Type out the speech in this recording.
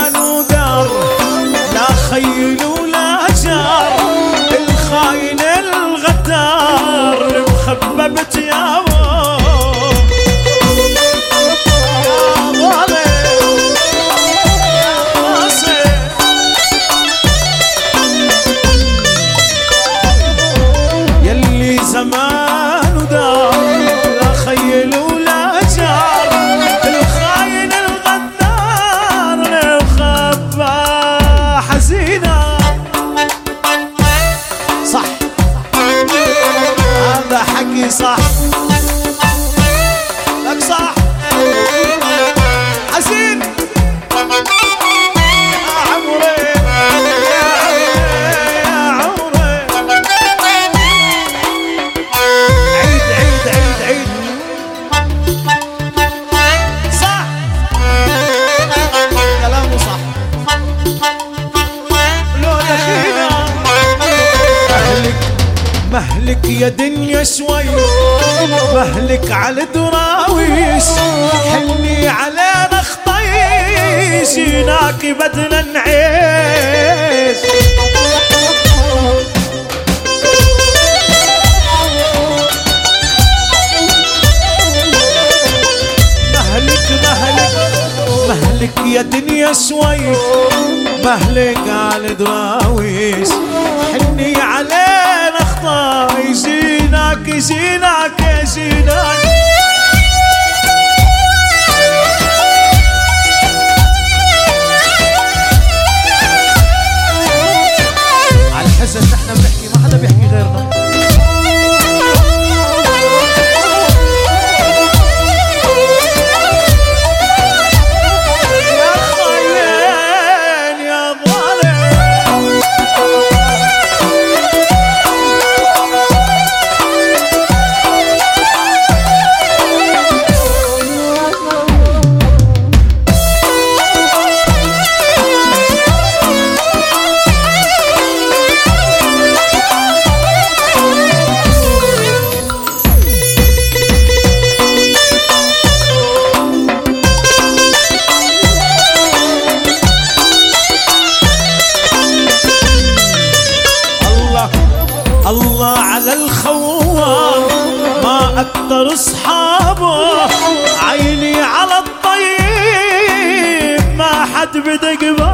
زمان ودار، لا خيل ولا جار، الخاين الغدار مخببت يا زمان ودار، لا خيل ولا جار، الخاين الغدار وخبى حزينة. صح هذا حكي صح لك صح حزين يا عمري مهلك يا دنيا شوي، مهلك على الدراويش، حني علينا خطيش، جيناك بدنا نعيش. مهلك مهلك مهلك يا دنيا شوي، مهلك على الدراويش، حني علينا خطاي، جيناك جيناك جيناك. على الحزن نحن بنحكي، ما حدا بيحكي غيرنا. الله على الخوان ما أكتر أصحابه، عيني على الطيب ما حد بدق